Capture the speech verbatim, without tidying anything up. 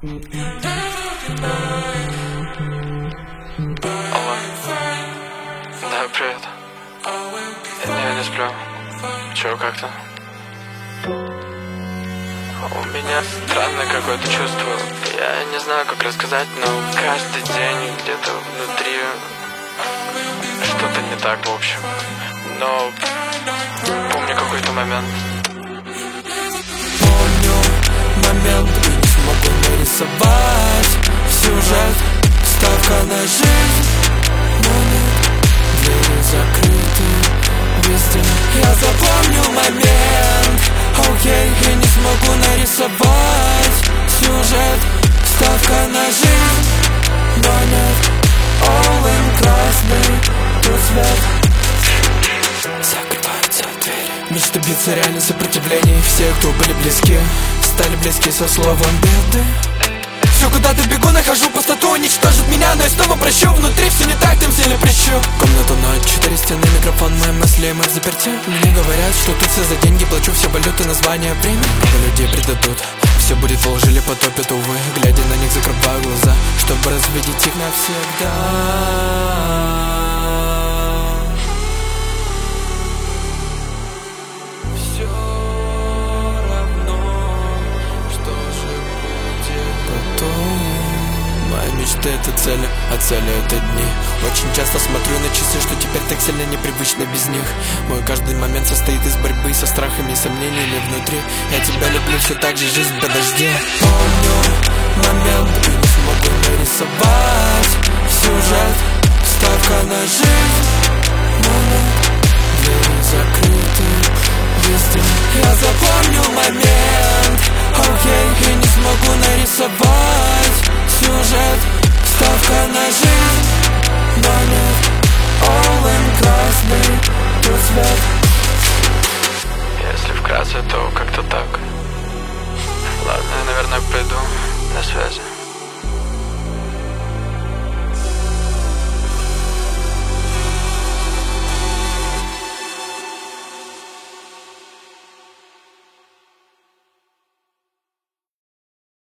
Алло. Да, привет. Я не сплю. Чё, как то? У меня странное какое-то чувство. Я не знаю, как рассказать, но каждый день где-то внутри что-то не так, в общем. Но помню какой-то момент. Помню момент, и не смогу нарисовать сюжет. Ставка на жизнь, но нет, двери закрыты везде. Я запомню момент, окей, и не смогу нарисовать сюжет. Ставка на жизнь, но нет, all in красный тут свет. Закрываются двери. Мечты бьются, реально сопротивление. Все, кто были близки, стали близки со словом беды. Все, куда-то бегу, нахожу пустоту, уничтожит меня, но я снова прощу. Внутри все не так, тем сильно прищу. Комната ноль, четыре стены, микрофон, мои мысли, мы в заперти. Мне говорят, что тут все за деньги, плачу все валюты, название, время. Много людей предадут, все будет в лжи или потопит, увы. Глядя на них, закрываю глаза, чтобы развидеть их навсегда. Мои мечты — это цели, а цели — это дни. Очень часто смотрю на часы, что теперь так сильно непривычно без них. Мой каждый момент состоит из борьбы со страхами и сомнениями внутри. Я тебя люблю все так же, жизнь, подожди. Помню момент, и не смогу нарисовать сюжет. Ставка на жизнь, но нет, двери закрыты везде. Я запомню момент, окей, и не смогу нарисовать сюжет. Ставка на жизнь, но нет, all in красный тут свет. Если вкратце, то как-то так. Ладно, я, наверное, пойду. До связи.